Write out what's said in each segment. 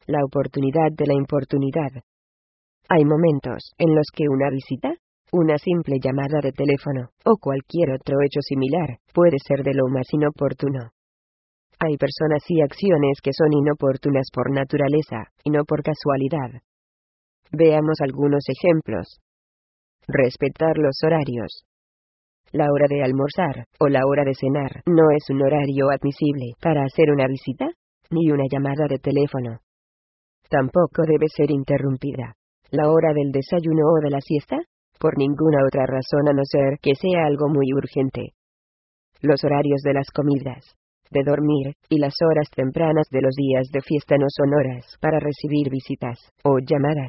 La oportunidad de la importunidad. Hay momentos en los que una visita, una simple llamada de teléfono, o cualquier otro hecho similar, puede ser de lo más inoportuno. Hay personas y acciones que son inoportunas por naturaleza, y no por casualidad. Veamos algunos ejemplos. Respetar los horarios. La hora de almorzar, o la hora de cenar, no es un horario admisible para hacer una visita, ni una llamada de teléfono. Tampoco debe ser interrumpida la hora del desayuno o de la siesta, por ninguna otra razón a no ser que sea algo muy urgente. Los horarios de las comidas, de dormir, y las horas tempranas de los días de fiesta no son horas para recibir visitas o llamadas.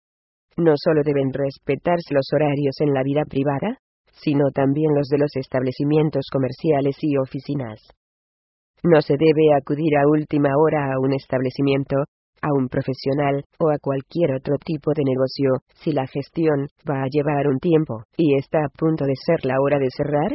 No solo deben respetarse los horarios en la vida privada, sino también los de los establecimientos comerciales y oficinas. No se debe acudir a última hora a un establecimiento, a un profesional, o a cualquier otro tipo de negocio, si la gestión va a llevar un tiempo, y está a punto de ser la hora de cerrar.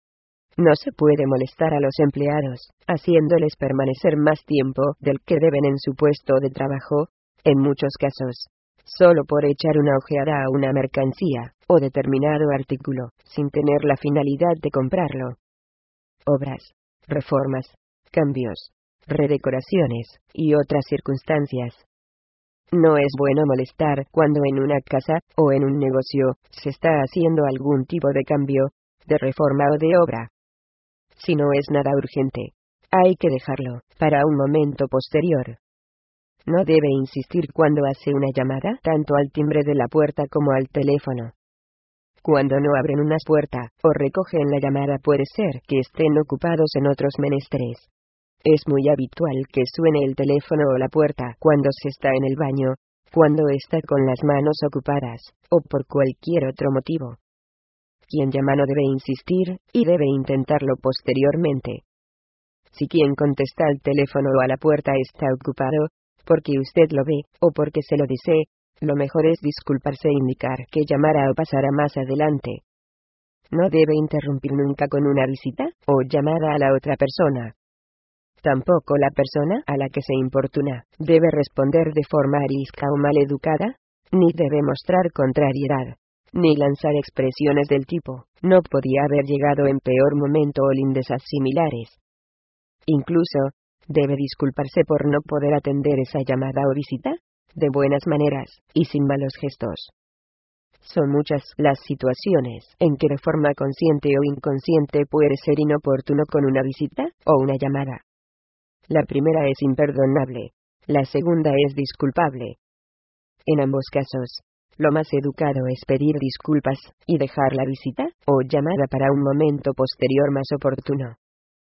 No se puede molestar a los empleados, haciéndoles permanecer más tiempo del que deben en su puesto de trabajo, en muchos casos, solo por echar una ojeada a una mercancía, o determinado artículo, sin tener la finalidad de comprarlo. Obras, reformas, cambios, redecoraciones, y otras circunstancias. No es bueno molestar cuando en una casa, o en un negocio, se está haciendo algún tipo de cambio, de reforma o de obra. Si no es nada urgente, hay que dejarlo para un momento posterior. No debe insistir cuando hace una llamada, tanto al timbre de la puerta como al teléfono. Cuando no abren una puerta, o recogen la llamada, puede ser que estén ocupados en otros menesteres. Es muy habitual que suene el teléfono o la puerta cuando se está en el baño, cuando está con las manos ocupadas, o por cualquier otro motivo. Quien llama no debe insistir, y debe intentarlo posteriormente. Si quien contesta al teléfono o a la puerta está ocupado, porque usted lo ve, o porque se lo dice, lo mejor es disculparse e indicar que llamará o pasará más adelante. No debe interrumpir nunca con una visita, o llamada a la otra persona. Tampoco la persona a la que se importuna debe responder de forma arisca o mal educada, ni debe mostrar contrariedad, ni lanzar expresiones del tipo, no podía haber llegado en peor momento o lindezas similares. Incluso, debe disculparse por no poder atender esa llamada o visita, de buenas maneras, y sin malos gestos. Son muchas las situaciones en que de forma consciente o inconsciente puede ser inoportuno con una visita, o una llamada. La primera es imperdonable, la segunda es disculpable. En ambos casos, lo más educado es pedir disculpas, y dejar la visita, o llamada para un momento posterior más oportuno.